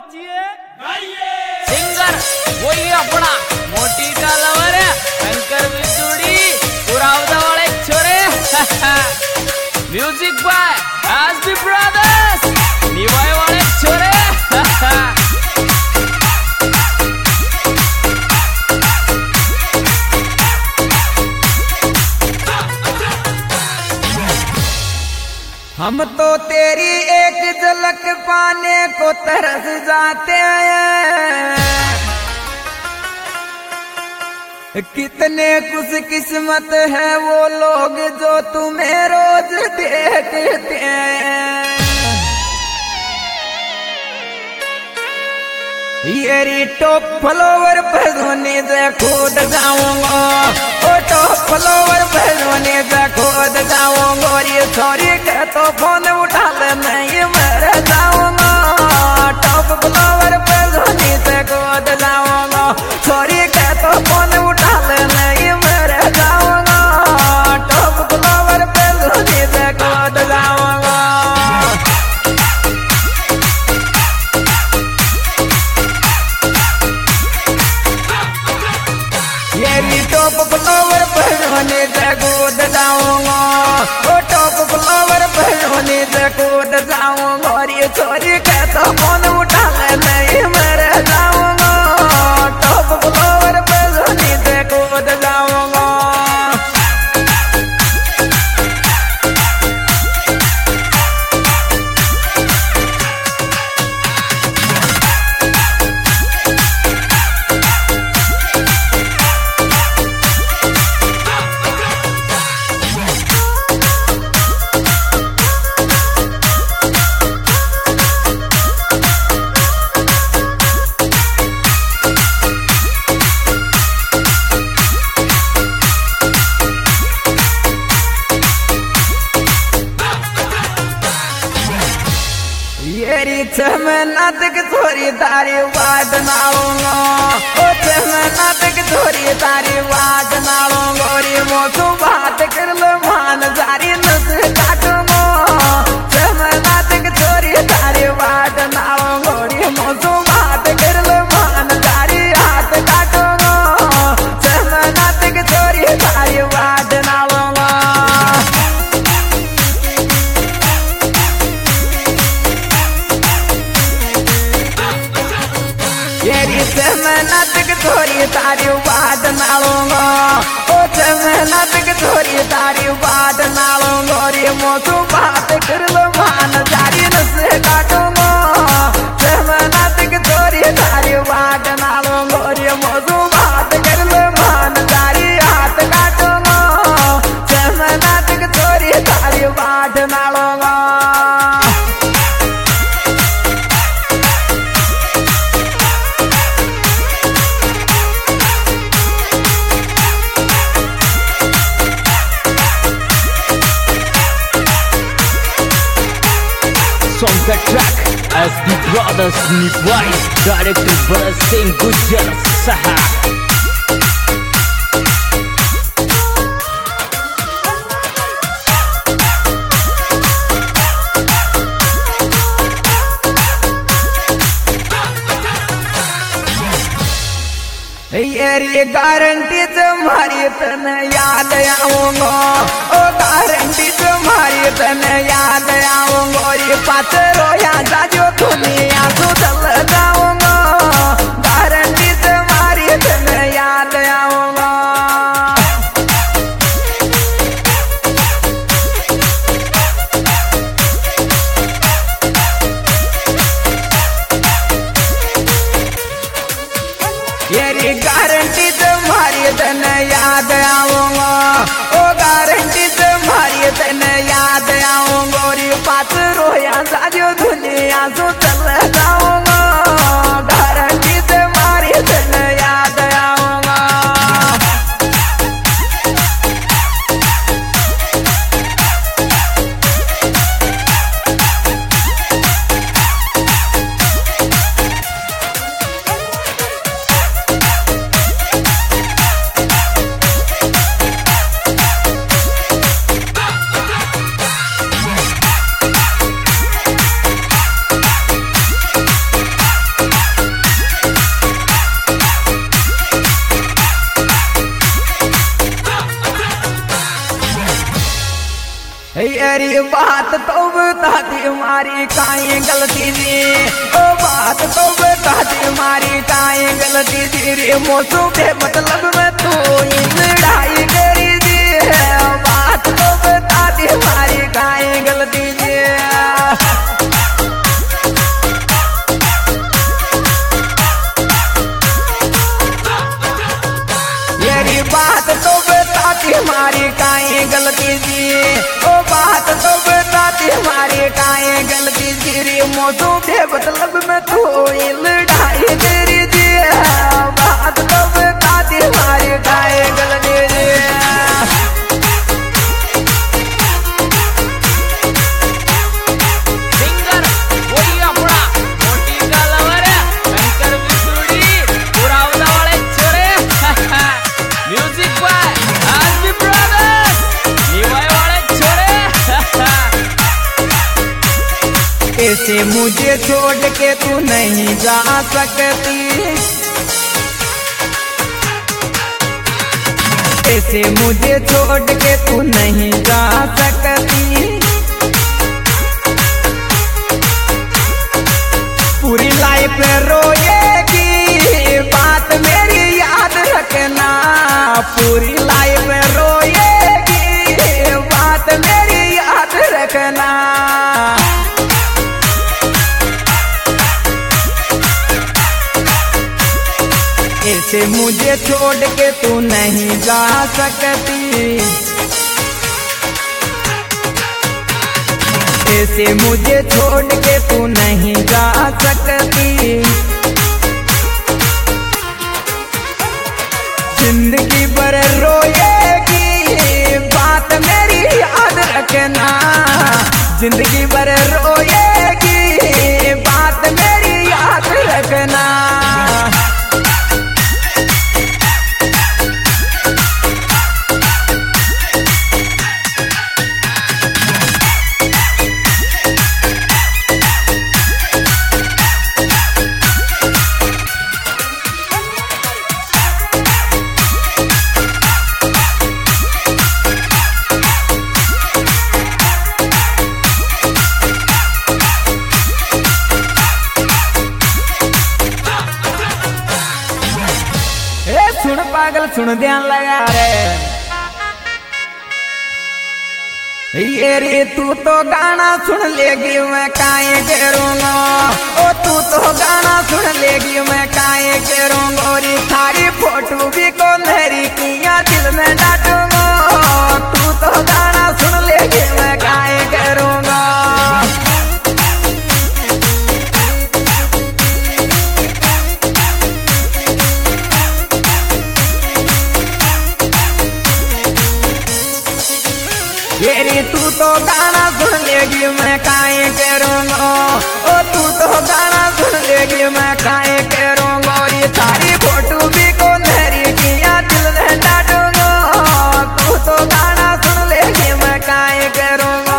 बजिए singer वही अपना मोटी का लवर है शंकर बिजुड़ी पुरावदा वाले छोरे music by SB brothers Niwai वाले छोरे हम तो तेरी एक झलक पाने को तरस जाते हैं। कितने खुश किस्मत है वो लोग जो तुम्हें रोज देखते हैं। ये टॉप फ्लोवर पर धोने से खोद जाऊंगा, ओ टॉप फ्लोवर पर धोने से खोद जाऊंगा। और ये सॉरी कह तो फोन उठा ले नहीं मर जाऊंगा। टॉप फ्लोवर पर धोने से खोद जाऊंगा। सॉरी कह तो फोन उठा ले नहीं मर जाऊंगा। टॉप फ्लोवर पर धोने से खोद जाऊंगा। टॉप फ्लावर पर होने से कूद जाऊंगा, ओ टॉप फ्लावर पर होने से कूद जाऊंगा। और ये चोरी कहता फोन उठा ले नहीं मर जाऊंगा। टॉप फ्लावर पर होने से कूद जाऊंगा। नाटक थोड़ी तारी वाद नाऊंगा, ओ नाटक थोड़ी तारी वाद नाऊंगा। और ये मौसू बात कर लो मान जारी नस काटूंगा। नाटक थोड़ी तारी वाद नाऊंगा। और ये मौसू बात कर लो मान जारी हाथ काटूंगा। नाटक थोड़ी तारी वाद नाऊंगा। नाटक थोड़ी तारी वाद नाऊंगा, ओ नाटक थोड़ी तारी वाद नाऊंगा। और ये मौसू बात कर लो मान जारी नस काटूंगा। नाटक थोड़ी तारी वाद नाऊंगा। और ये मौसू बात कर लो मान जारी हाथ काटूंगा। नाटक थोड़ी तारी वाद नाऊंगा। Song the track SB Brothers Niwai Director Bharat Singh Gujjar Saha ये गारंटी तुम्हारी तन याद आऊंगा, ओ गारंटी तुम्हारी तन याद आऊंगा। और ये पास रोया जाजो दुनिया तो चल जाऊंगा। गारंटी तुम्हारी तन याद आऊंगा। ये गारंटी तुम्हारी तन याद आऊंगा, ओ गारंटी तुम्हारी तन याद आऊंगा। और ये पास रोया साजो दुनिया से चल जाऊंगा। गारंटी तुम्हारी तन याद आऊंगा। येरी बात तो बता दी मारी काई गलती जी, ओ बात तो बता दी मारी काई गलती जी रे मोसू के मतलब में तू ही लड़ाई करी जी, बात तो बता दी मारी काई गलती जी। येरी बात तो बता दी मारी काई गलती जी, ओ बात तो बता दी मारी काई गलती जी रे मोसू के मतलब में तू ही लड़ाई करी जी, बात तो बता दी मारी काई गलती जी। सिंगर वही अपना मोटी कालवर शंकर बिसुड़ी पुरावदा वाले छोरे म्यूजिक बाय आरबी ब्रदर्स निवाय वाले छोरे। ऐसे मुझे छोड़ के तू नहीं जा सकती, ऐसे मुझे छोड़ के तू नहीं जा सकती, पूरी लाइफ रोएगी बात मेरी याद रखना, पूरी लाइफ रोएगी बात मेरी याद रखना। ऐसे मुझे छोड़ के तू नहीं जा सकती, ऐसे मुझे छोड़ के तू नहीं जा सकती, जिंदगी भर रोएगी बात मेरी याद रखना, जिंदगी भर रोएगी बात मेरी याद रखना। सुन पागल सुन ध्यान लगा रे, ये रे तू तो गाना सुन लेगी मैं काहे करूँगा, ओ तू तो गाना सुन लेगी मैं काहे करूँगा, और थारी फोटो भी को मेरी किया दिल में डांटूंगा, तू तो गाना सुन लेगी मैं काहे करूँगा। येरी तू तो गाना सुन लेगी मैं काहे करूँगा, ओ तू तो गाना सुन लेगी मैं काहे करूँगा, और ये सारी फोटो भी को मेरी किया दिल में डांटूंगा, तू तो गाना सुन लेगी मैं काहे करूँगा।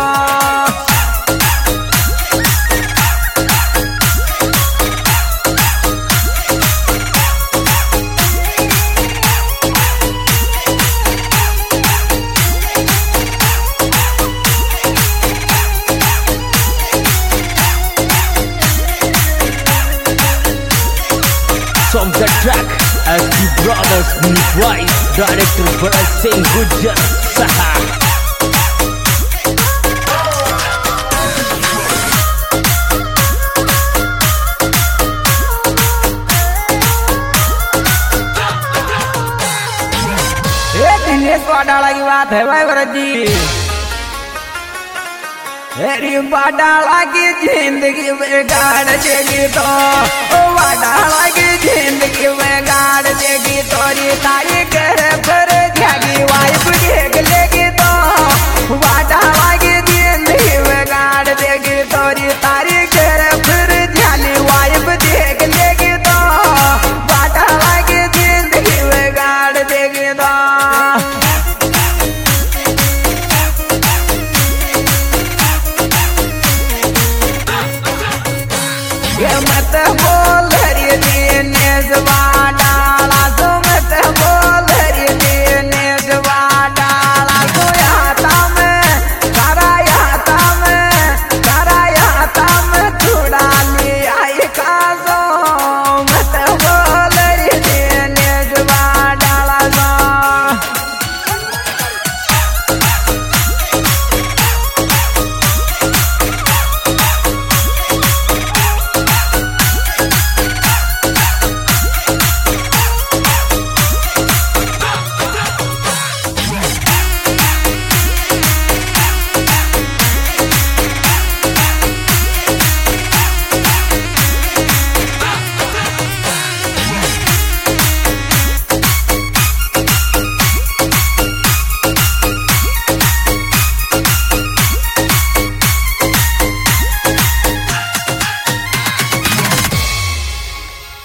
From the track as the brothers Niwai, director Bharat Singh Gujjar Saha. Dinesh Eradalla की बात है भाई भरत जी, मेरी वाडाला की जिंदगी बिगाड़ देगी तो, ओ वाडाला की जिंदगी बिगाड़ देगी तो, तारी घर पर जागी वाइफ देख लेगी तो, वाडाला की जिंदगी बिगाड़ देगी तो, तारी घर पर जाली वाइफ देख लेगी तो, वाडाला की जिंदगी बिगाड़ देगी तो। ये मत बोल रे दिनेश वाडाला, तो मत बोल रे दिनेश वाडाला, तो यहाँ में सारा यहाँ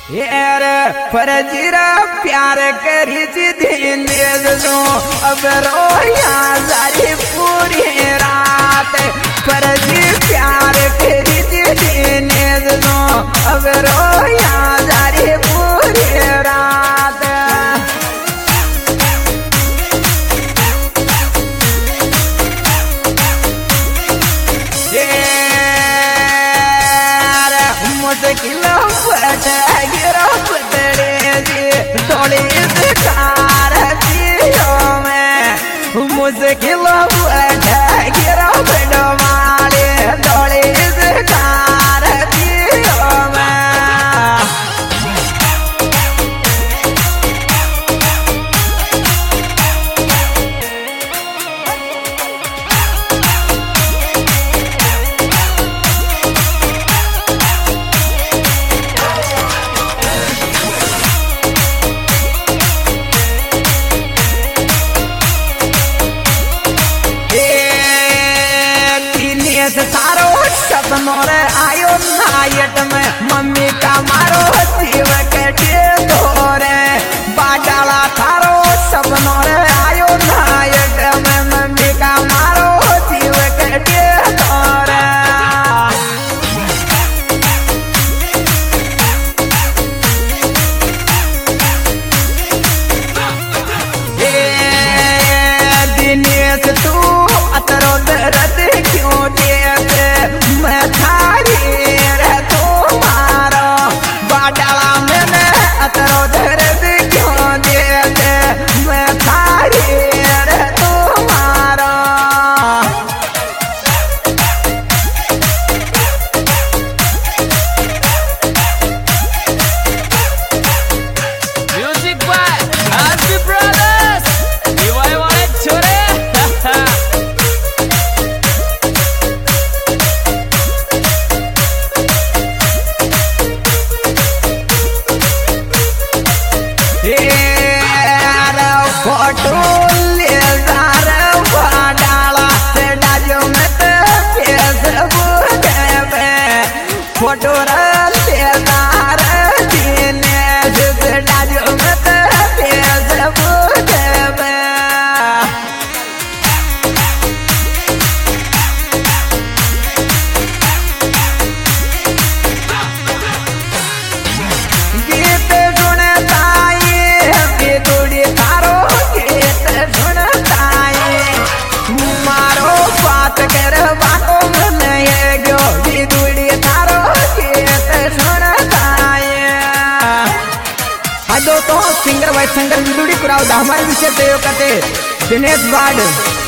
यार फरजीरा प्यार करी दीने जो अब रोया सारी पूरी रात फरजी प्यार करी दीने जो अब रोया सारी पूरी रात मुश्किल गिरो पतड़े जी थोड़ी कार में मुश्किल गिरो बड़वाड़े थोड़ी कार में सारो सपनों रे आयो नायट में मम्मी का मारो जीव के धोरे बाडाला थारो सपनों रे आयो नायट में मम्मी का मारो जीव के धोरे दिनेश तू अतरो दर्द क्यों मैं थारी रे तुम्हारा बाडाला मैंने अतरो दर्द क्यों दे मैं थारी रे तुम्हारा म्यूजिक बाय आरपी ब्रदर्स दीवाई वाले छोरे फोटो ले बाडाला से डालो में फेसबुक पे फोटो ले दीने से डालो में फेसबुक पे गीत सुनता ये थोड़ी तारो गीत सुनता मारो बात कर बातों में नहीं गयो भी थोड़ी तारो गीत सुनता है दोस्तों सिंगर वाइस सिंगर विदुड़ी कुराव हमारे विषय प्रयोग करते दिनेश बाड़